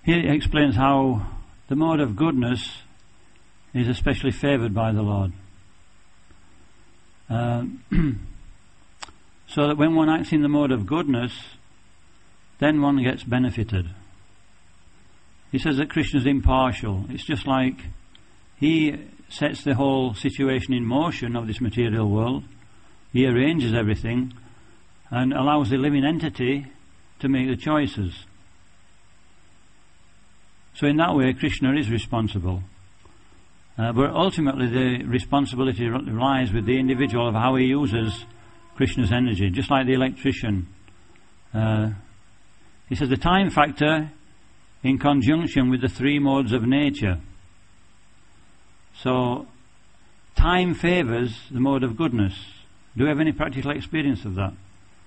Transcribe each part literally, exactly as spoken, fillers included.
Here it explains how the mode of goodness is especially favoured by the Lord. Uh, so that when one acts in the mode of goodness, then one gets benefited. He says that Krishna is impartial. It's just like he sets the whole situation in motion of this material world. He arranges everything and allows the living entity to make the choices. So in that way, Krishna is responsible. Uh, but ultimately the responsibility lies with the individual of how he uses Krishna's energy, just like the electrician. Uh, he says the time factor in conjunction with the three modes of nature. So time favours the mode of goodness. Do we have any practical experience of that?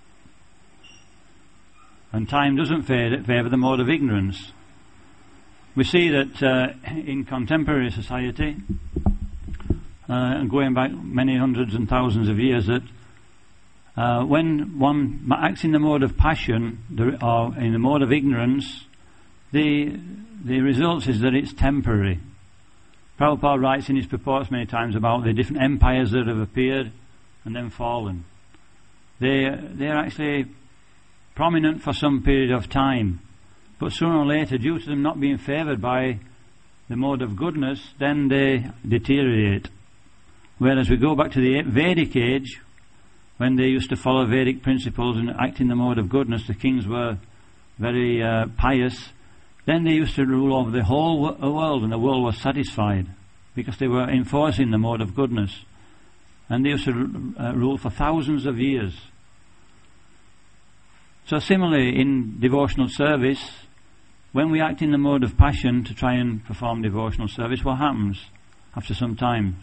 And time doesn't favour the mode of ignorance. We see that uh, in contemporary society, uh, and going back many hundreds and thousands of years, that uh, when one acts in the mode of passion or in the mode of ignorance, the the result is that it's temporary. Prabhupada writes in his purports many times about the different empires that have appeared and then fallen. They they're actually prominent for some period of time. But sooner or later, due to them not being favoured by the mode of goodness, then they deteriorate. Whereas we go back to the Vedic age, when they used to follow Vedic principles and act in the mode of goodness, the kings were very uh, pious, then they used to rule over the whole world, and the world was satisfied, because they were enforcing the mode of goodness. And they used to uh, rule for thousands of years. So similarly, in devotional service, when we act in the mode of passion to try and perform devotional service, what happens after some time?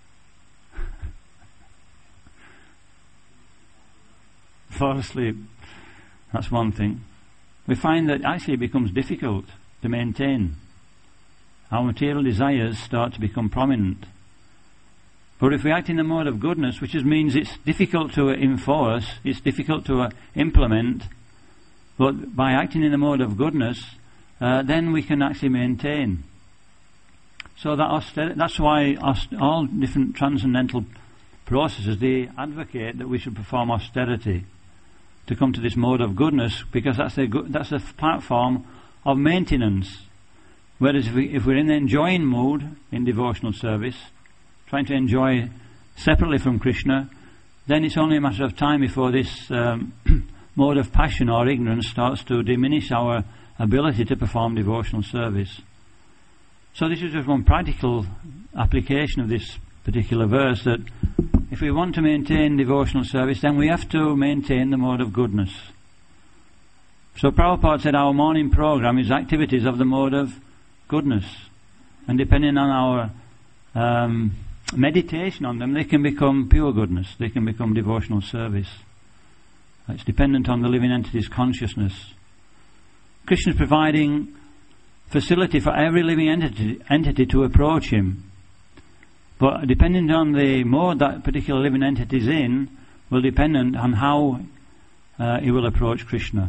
Fall asleep. That's one thing. We find that actually it becomes difficult to maintain. Our material desires start to become prominent. But if we act in the mode of goodness, which is, means it's difficult to enforce, it's difficult to uh, implement, but by acting in the mode of goodness, uh, then we can actually maintain. So that auster- that's why aust- all different transcendental processes, they advocate that we should perform austerity to come to this mode of goodness, because that's a go- that's a platform of maintenance. Whereas if, we, if we're in the enjoying mood in devotional service, trying to enjoy separately from Krishna, then it's only a matter of time before this um, mode of passion or ignorance starts to diminish our ability to perform devotional service. So this is just one practical application of this particular verse, that if we want to maintain devotional service, then we have to maintain the mode of goodness. So Prabhupada said our morning program is activities of the mode of goodness, and depending on our um, meditation on them, they can become pure goodness, they can become devotional service. It's dependent on the living entity's consciousness. Krishna is providing facility for every living entity, entity to approach him. But depending on the mode that particular living entity is in, will depend on how uh, he will approach Krishna.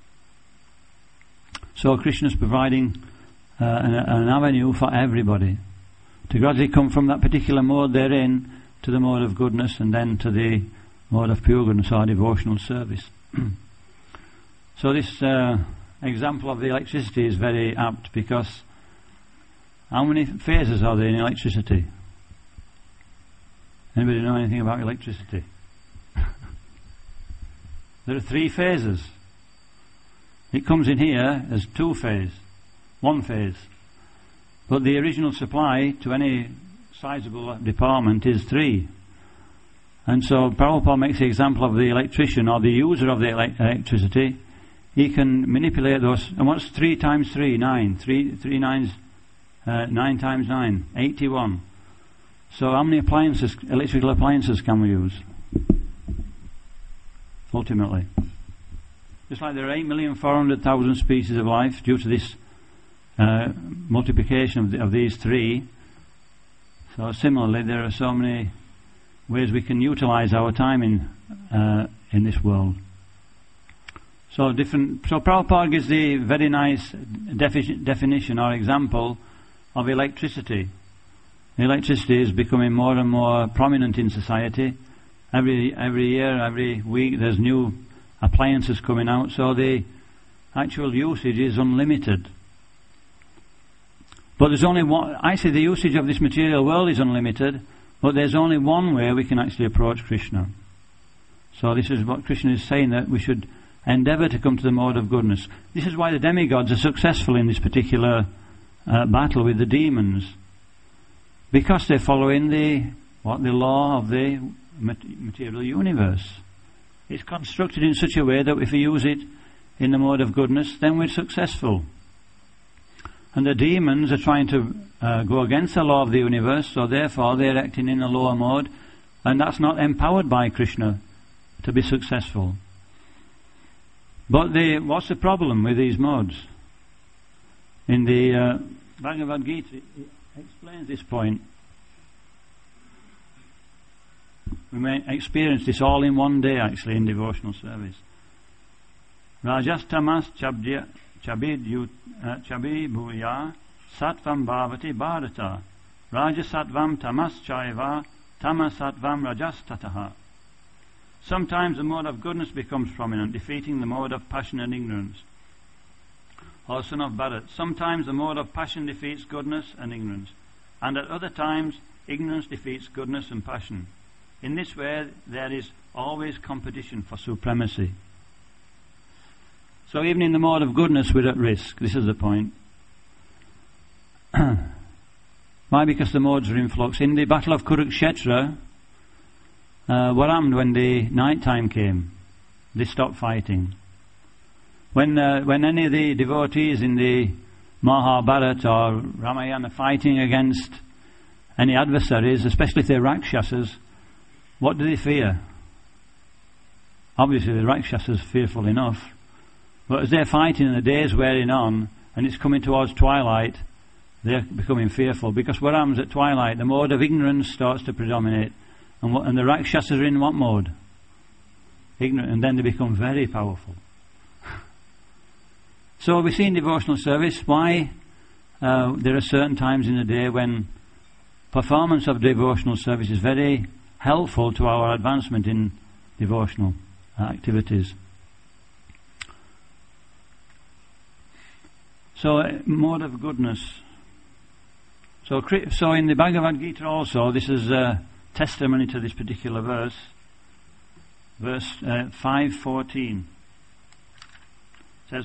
So Krishna is providing uh, an, an avenue for everybody to gradually come from that particular mode they're in to the mode of goodness, and then to the mode of pure goodness or devotional service. So this uh, example of the electricity is very apt, because how many phases are there in electricity? Anybody know anything about electricity? There are three phases. It comes in here as two phase, one phase. But the original supply to any sizable department is three. And so Prabhupada makes the example of the electrician or the user of the ele- electricity. He can manipulate those. And what's three times three? Nine. Three, three nines, uh, nine times nine, eighty-one. So how many appliances, electrical appliances can we use? Ultimately. Just like there are eight million four hundred thousand species of life due to this uh, multiplication of, the, of these three. So similarly, there are so many ways we can utilize our time in uh, in this world. So different. So Prabhupada gives the very nice defi- definition or example of electricity. Electricity is becoming more and more prominent in society. Every every year, every week, there's new appliances coming out. So the actual usage is unlimited. But there's only one. I say the usage of this material world is unlimited, but there's only one way we can actually approach Krishna. So this is what Krishna is saying, that we should endeavour to come to the mode of goodness. This is why the demigods are successful in this particular uh, battle with the demons, because they're following the what the law of the material universe. It's constructed in such a way that if we use it in the mode of goodness, then we're successful. And the demons are trying to uh, go against the law of the universe, so therefore they're acting in a lower mode, and that's not empowered by Krishna to be successful. But the, what's the problem with these modes? In the uh, Bhagavad Gita, it explains this point. We may experience this all in one day, actually, in devotional service. Rajas tamas chabdya chabid chabi bhuya sattvam bhavati bharata rajasattvam tamas chaiva tamasattvam rajastataha. Sometimes the mode of goodness becomes prominent, defeating the mode of passion and ignorance. O son of Bharat, sometimes the mode of passion defeats goodness and ignorance, and at other times ignorance defeats goodness and passion. In this way there is always competition for supremacy. So even in the mode of goodness we're at risk. This is the point. Why? Because the modes are in flux. In the Battle of Kurukshetra, uh, what happened when the night time came? They stopped fighting. When uh, when any of the devotees in the Mahabharata or Ramayana are fighting against any adversaries, especially if they're Rakshasas, what do they fear? Obviously the Rakshasas are fearful enough. But as they're fighting and the day's wearing on and it's coming towards twilight, they're becoming fearful. Because what happens at twilight? The mode of ignorance starts to predominate. And, what, and the Rakshasas are in what mode? Ignorant. And then they become very powerful. So we see in devotional service why uh, there are certain times in the day when performance of devotional service is very helpful to our advancement in devotional uh, activities. So, uh, mode of goodness. So, so in the Bhagavad Gita also, this is a testimony to this particular verse. Verse uh, five fourteen says,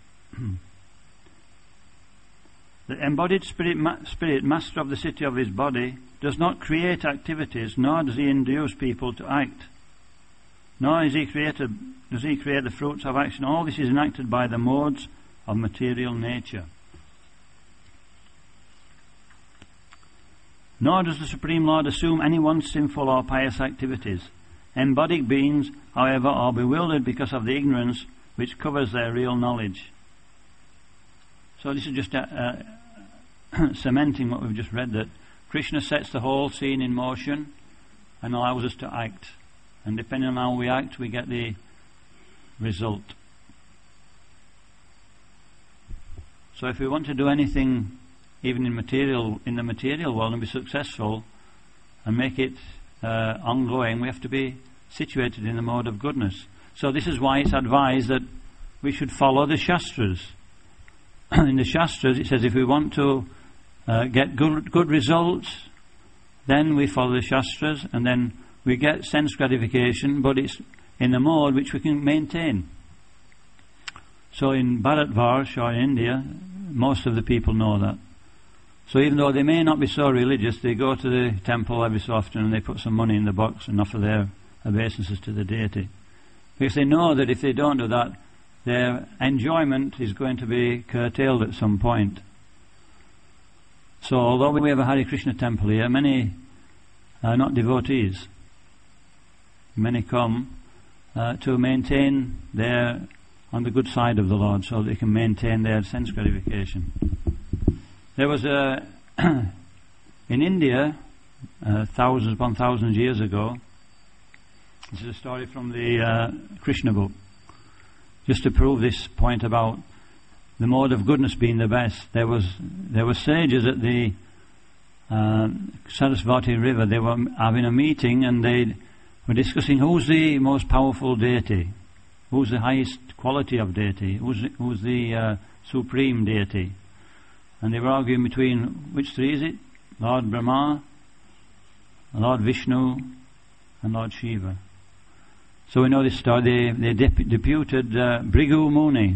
the embodied spirit, ma- spirit, master of the city of his body, does not create activities, nor does he induce people to act. Nor is he created, does he create the fruits of action. All this is enacted by the modes of material nature. Nor does the Supreme Lord assume anyone's sinful or pious activities. Embodied beings, however, are bewildered because of the ignorance which covers their real knowledge. So this is just uh, uh, cementing what we've just read, that Krishna sets the whole scene in motion and allows us to act. And depending on how we act, we get the result. So if we want to do anything, even in material, in the material world, and be successful and make it uh, ongoing, we have to be situated in the mode of goodness. So this is why it's advised that we should follow the Shastras. In the Shastras it says if we want to uh, get good, good results, then we follow the Shastras, and then we get sense gratification, but it's in a mode which we can maintain. So in Bharatvarsh or in India, most of the people know that. So even though they may not be so religious, they go to the temple every so often and they put some money in the box and offer their obeisances to the deity. Because they know that if they don't do that, their enjoyment is going to be curtailed at some point. So although we have a Hare Krishna temple here, many are not devotees. Many come uh, to maintain their on the good side of the Lord, so they can maintain their sense gratification. There was a in India uh, thousands upon thousands years ago. This is a story from the uh, Krishna book. just to prove this point about the mode of goodness being the best, there was there were sages at the uh, Sarasvati River. They were having a meeting and they were discussing who's the most powerful deity, who's the highest quality of deity, who's, who's the uh, supreme deity. And they were arguing between which three is it? Lord Brahma, Lord Vishnu, and Lord Shiva. So we know this story. They, they dep- deputed uh, Bhrigu Muni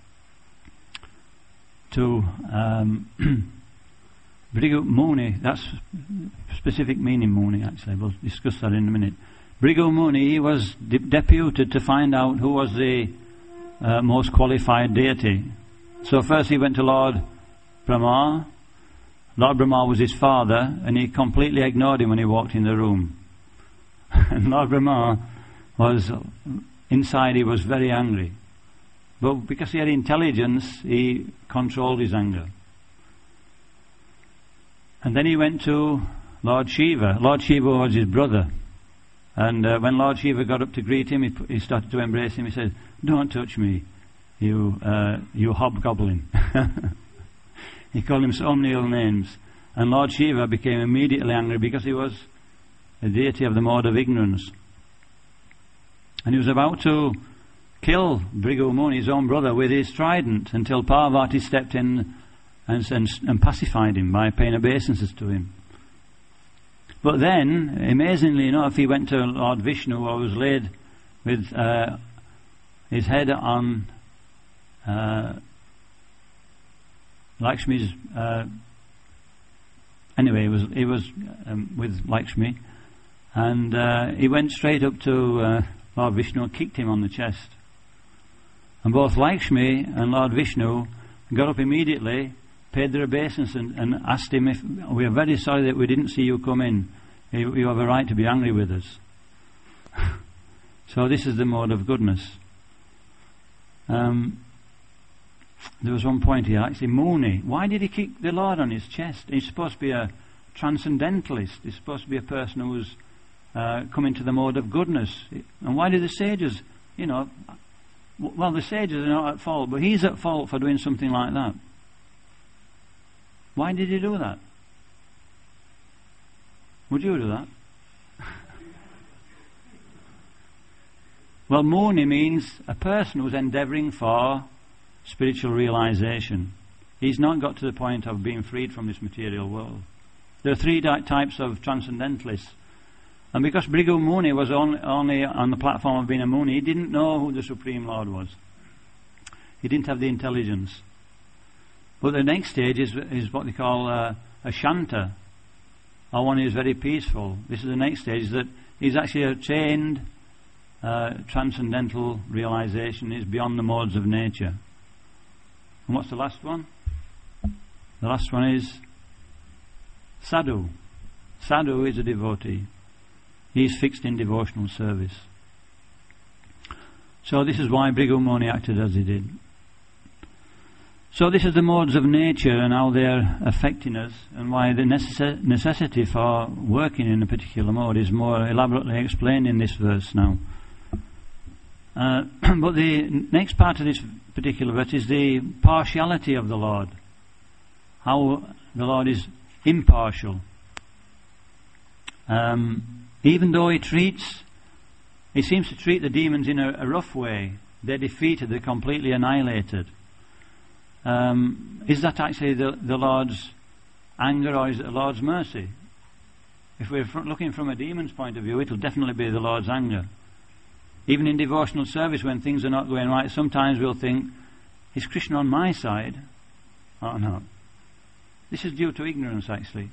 to um, Bhrigu Muni. That's specific meaning Muni. Actually, we'll discuss that in a minute. Bhrigu Muni, he was de- deputed to find out who was the uh, most qualified deity. So first he went to Lord Brahma. Lord Brahma was his father, and he completely ignored him when he walked in the room. And Lord Brahma was, inside he was very angry. But because he had intelligence, he controlled his anger. And then he went to Lord Shiva. Lord Shiva was his brother. And uh, when Lord Shiva got up to greet him, he, p- he started to embrace him. He said, "Don't touch me, you, uh, you hobgoblin." He called him so many ill names. And Lord Shiva became immediately angry because he was a deity of the mode of ignorance. And he was about to kill Bhrigu Muni, his own brother, with his trident until Parvati stepped in and, and, and pacified him by paying obeisances to him. But then, amazingly enough, he went to Lord Vishnu, who was laid with uh, his head on uh, Lakshmi's. Uh, anyway, he was he was um, with Lakshmi, and uh, he went straight up to uh, Lord Vishnu and kicked him on the chest. And both Lakshmi and Lord Vishnu got up immediately, paid their obeisance, and, and asked him if we are very sorry that we didn't see you come in. You, you have a right to be angry with us. So this is the mode of goodness. Um, there was one point here, actually, Muni. Why did he kick the Lord on his chest? He's supposed to be a transcendentalist. He's supposed to be a person who's uh, come into the mode of goodness. And why did the sages, you know, well, the sages are not at fault, but he's at fault for doing something like that. Why did he do that? Would you do that? Well, Muni means a person who's endeavouring for spiritual realization. He's not got to the point of being freed from this material world. There are three di- types of transcendentalists. And because Bhrigu Muni was on, only on the platform of being a Muni, he didn't know who the Supreme Lord was. He didn't have the intelligence. But the next stage is, is what they call uh, a Shanta, or one who is very peaceful. This is the next stage, that he's actually attained uh, transcendental realization, is beyond the modes of nature. And what's the last one? The last one is Sadhu. Sadhu is a devotee. He's fixed in devotional service. So this is why Bhrigu Muni acted as he did. So this is the modes of nature and how they're affecting us, and why the necess- necessity for working in a particular mode is more elaborately explained in this verse now. Uh, but the next part of this particular verse is the partiality of the Lord. How the Lord is impartial. Um, even though he treats, he seems to treat the demons in a, a rough way. They're defeated, they're completely annihilated. Um, is that actually the, the Lord's anger, or is it the Lord's mercy? If we're fr- looking from a demon's point of view, it'll definitely be the Lord's anger. Even in devotional service, when things are not going right, sometimes we'll think, is Krishna on my side or not? This is due to ignorance, actually.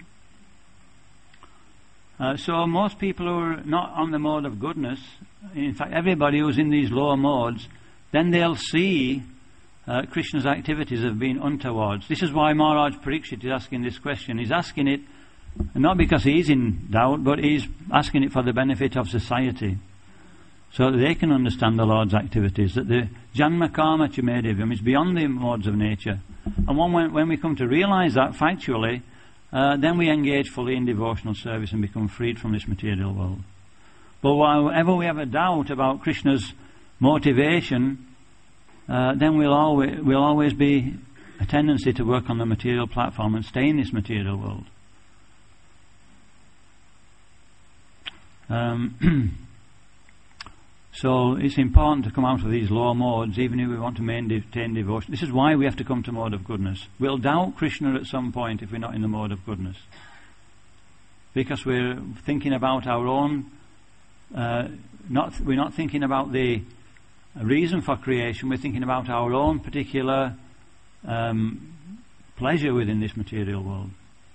Uh, so most people who are not on the mode of goodness, in fact everybody who's in these lower modes, then they'll see uh, Krishna's activities have been untoward. This is why Maharaj Parikshit is asking this question. He's asking it not because he's in doubt, but he's asking it for the benefit of society, so that they can understand the Lord's activities, that the Janma Karma Chamedevyam is beyond the modes of nature. And when, when we come to realize that factually, uh, then we engage fully in devotional service and become freed from this material world. But whenever we have a doubt about Krishna's motivation, uh, then we'll always, we'll always be a tendency to work on the material platform and stay in this material world. Um, so it's important to come out of these lower modes, even if we want to maintain devotion. This is why we have to come to mode of goodness. We'll doubt Krishna at some point if we're not in the mode of goodness, because we're thinking about our own. Uh, not we're not thinking about the reason for creation. We're thinking about our own particular um, pleasure within this material world.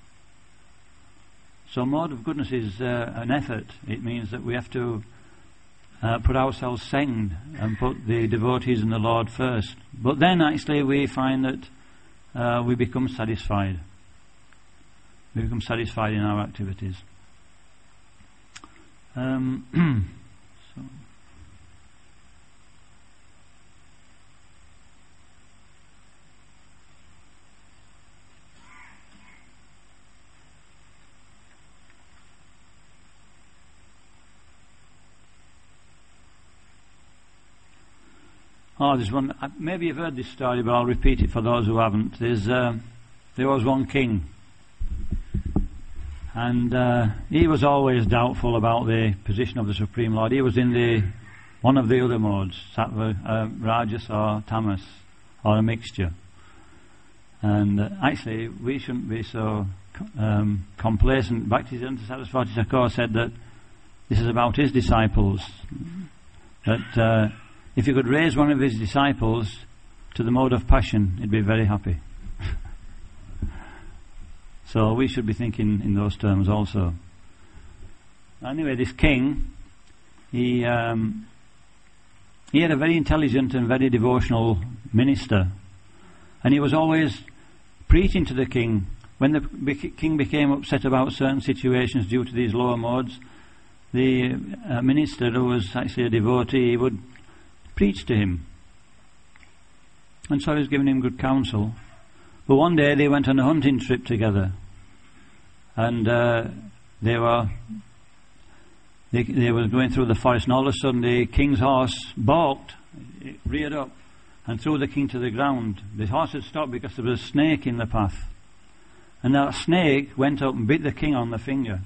So mode of goodness is uh, an effort. It means that we have to uh, put ourselves second and put the devotees and the Lord first. But then actually we find that uh, we become satisfied. We become satisfied in our activities. Um, so. Oh, there's one. Maybe you've heard this story, but I'll repeat it for those who haven't. There's, uh, there was one king, and uh, he was always doubtful about the position of the Supreme Lord. He was in the one of the other modes, Sattva, uh, Rajas, or Tamas, or a mixture. And uh, actually, we shouldn't be so um, complacent. Bhaktisiddhanta Saraswati Thakur said that this is about his disciples. That uh, if you could raise one of his disciples to the mode of passion, he'd be very happy. So we should be thinking in those terms also. Anyway, this king, he um, he had a very intelligent and very devotional minister, and he was always preaching to the king. When the bec- king became upset about certain situations due to these lower modes, the uh, minister, who was actually a devotee, he would preach to him, and so he was giving him good counsel. But one day they went on a hunting trip together, and uh, they were they, they were going through the forest, and all of a sudden the king's horse balked, it reared up and threw the king to the ground. The horse had stopped because there was a snake in the path, and that snake went up and bit the king on the finger.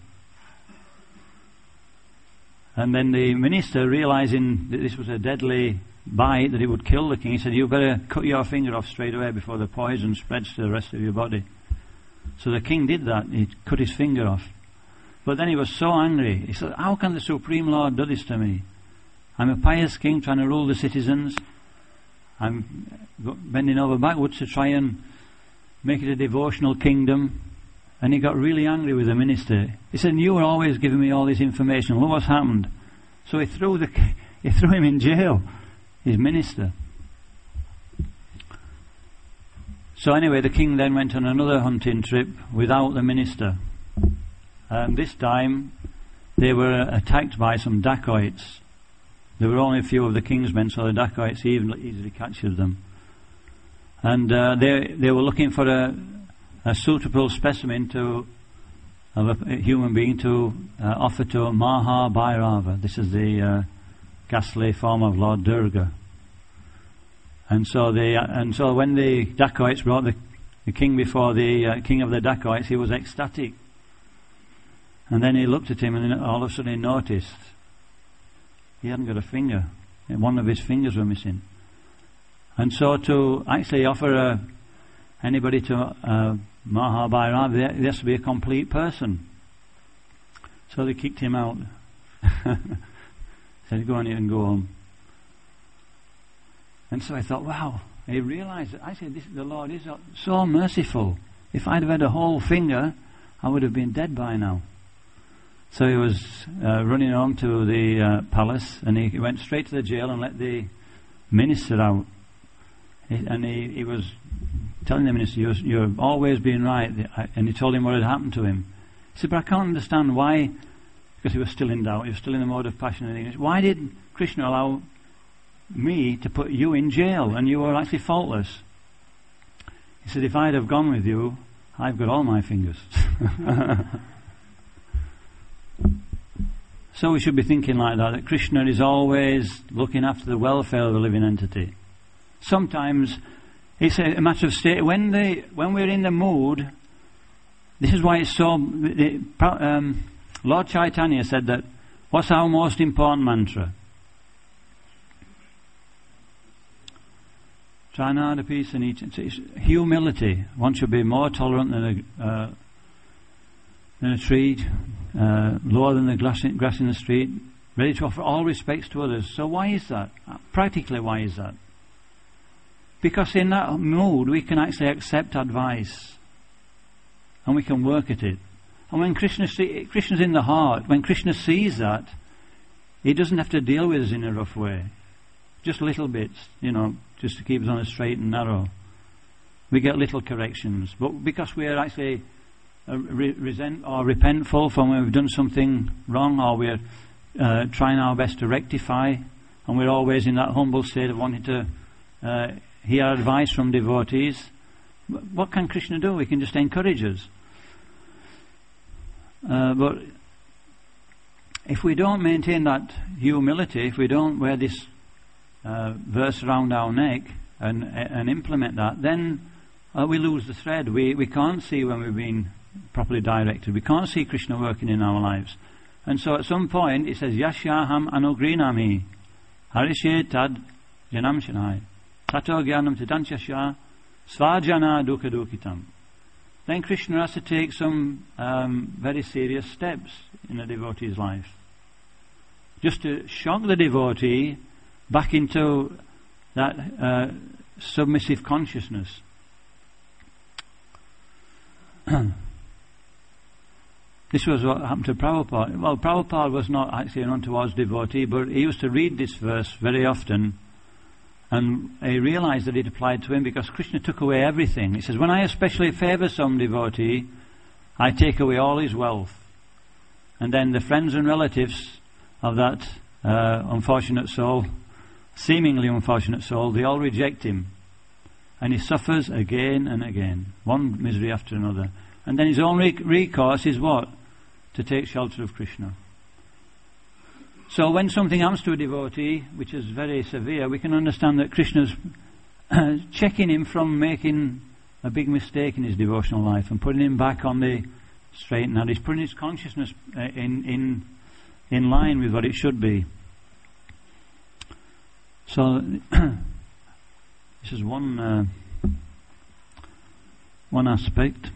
And then the minister, realizing that this was a deadly bite, that it would kill the king, he said, "You better cut your finger off straight away before the poison spreads to the rest of your body." So the king did that. He cut his finger off. But then he was so angry. He said, "How can the Supreme Lord do this to me? I'm a pious king trying to rule the citizens. I'm bending over backwards to try and make it a devotional kingdom." And he got really angry with the minister. He said, "You were always giving me all this information. Look what's happened." So he threw the he threw him in jail, his minister. So anyway, the king then went on another hunting trip without the minister. And this time they were attacked by some dacoits. There were only a few of the king's men, so the dacoits easily, easily captured them. And uh, they they were looking for a a suitable specimen to of a, a human being to uh, offer to Maha Bhairava. This is the uh, ghastly form of Lord Durga. And so they uh, and so when the dacoits brought the, the king before the uh, king of the dacoits, he was ecstatic. And then he looked at him, and then all of a sudden he noticed he hadn't got a finger. One of his fingers were missing. And so to actually offer a anybody to uh, Maha Bhairava, there, there has to be a complete person. So they kicked him out. Said, "Go on here and go home." And so I thought, wow, he realized that actually this, the Lord is so merciful. If I'd have had a whole finger, I would have been dead by now. So he was uh, running home to the uh, palace, and he went straight to the jail and let the minister out. He, and he, he was telling the minister, you're, you're always being right. And he told him what had happened to him. He said, "But I can't understand why," because he was still in doubt, he was still in the mode of passion and English. "Why did Krishna allow me to put you in jail, and you were actually faultless?" He said, "If I'd have gone with you, I've got all my fingers." So we should be thinking like that, that Krishna is always looking after the welfare of the living entity. sometimes it's a, a matter of state. When they, when we're in the mood, this is why it's so. The, um, Lord Chaitanya said that. What's our most important mantra? Trinada peace and each. It's humility. One should be more tolerant than a, uh, than a tree, uh, lower than the grass in, grass in the street, ready to offer all respects to others. So why is that? Practically, why is that? Because in that mood we can actually accept advice and we can work at it. And when Krishna see, Krishna's in the heart, when Krishna sees that, he doesn't have to deal with us in a rough way. Just little bits, you know, just to keep us on a straight and narrow. We get little corrections. But because we are actually uh, re- resent or repentful from when we've done something wrong, or we're uh, trying our best to rectify, and we're always in that humble state of wanting to uh, hear advice from devotees, what can Krishna do? He can just encourage us. Uh, but if we don't maintain that humility, if we don't wear this uh, verse around our neck and and implement that, then uh, we lose the thread. We we can't see when we've been properly directed. We can't see Krishna working in our lives. And so at some point it says, Yashaham anugrinami harishe tad janam shanai tato gyanam tidanchasya svajana dukha dukitam. Then Krishna has to take some um, very serious steps in a devotee's life, just to shock the devotee back into that uh, submissive consciousness. This was what happened to Prabhupada. Well, Prabhupada was not actually an untoward devotee, but he used to read this verse very often, and he realized that it applied to him because Krishna took away everything. He says, when I especially favour some devotee, I take away all his wealth. And then the friends and relatives of that uh, unfortunate soul, seemingly unfortunate soul, they all reject him. And he suffers again and again, one misery after another. And then his only recourse is what? To take shelter of Krishna. So when something happens to a devotee, which is very severe, we can understand that Krishna's uh, checking him from making a big mistake in his devotional life and putting him back on the straight and narrow. He's putting his consciousness uh, in in in line with what it should be. So this is one uh, one aspect.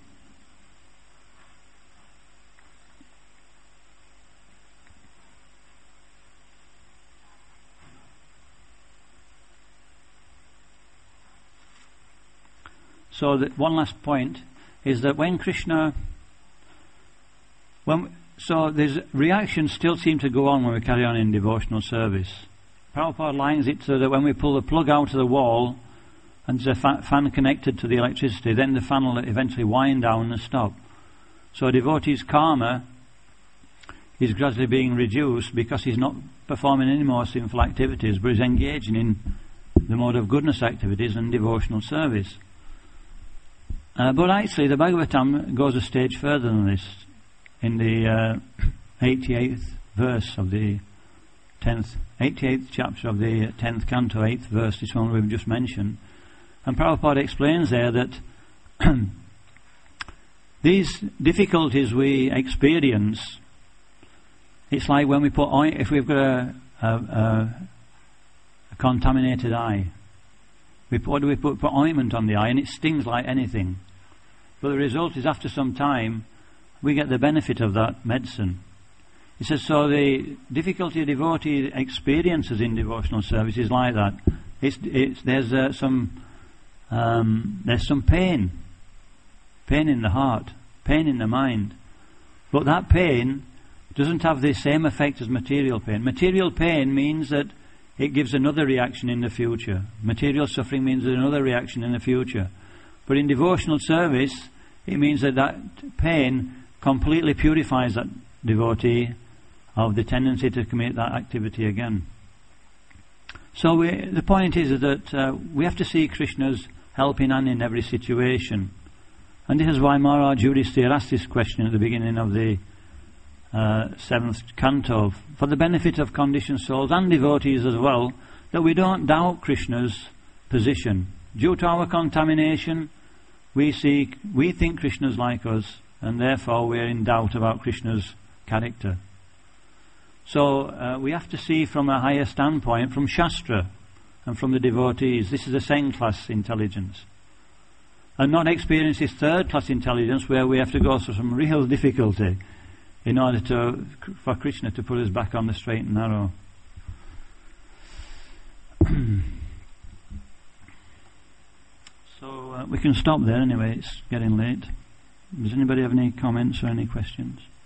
So that one last point is that when Krishna, when so there's reactions still seem to go on when we carry on in devotional service. Prabhupada lines it so that when we pull the plug out of the wall and there's a fa- fan connected to the electricity, then the fan will eventually wind down and stop. So a devotee's karma is gradually being reduced because he's not performing any more sinful activities, but he's engaging in the mode of goodness activities and devotional service. Uh, but actually the Bhagavatam goes a stage further than this. In the uh, eighty-eighth verse of the tenth, eighty-eighth chapter of the tenth canto, eighth verse, this one we've just mentioned, and Prabhupada explains there that these difficulties we experience, it's like when we put oil, if we've got a, a, a, a contaminated eye, we put, what do we put? Put ointment on the eye and it stings like anything. But the result is after some time we get the benefit of that medicine. He says, so the difficulty a devotee experiences in devotional service is like that. It's, it's, there's uh, some um, there's some pain, pain in the heart, pain in the mind. But that pain doesn't have the same effect as material pain. Material pain means that it gives another reaction in the future. Material suffering means another reaction in the future. But in devotional service, it means that that pain completely purifies that devotee of the tendency to commit that activity again. So we, the point is that uh, we have to see Krishna's helping hand in every situation. And this is why Maharaj Yudhisthira asked this question at the beginning of the uh, seventh canto, for the benefit of conditioned souls and devotees as well, that we don't doubt Krishna's position. Due to our contamination, we see, we think Krishna's like us, and therefore we're in doubt about Krishna's character. So uh, we have to see from a higher standpoint, from Shastra and from the devotees. This is a second class intelligence. And not experience this third class intelligence where we have to go through some real difficulty in order to, for Krishna to put us back on the straight and narrow. So uh, we can stop there anyway, it's getting late. Does anybody have any comments or any questions?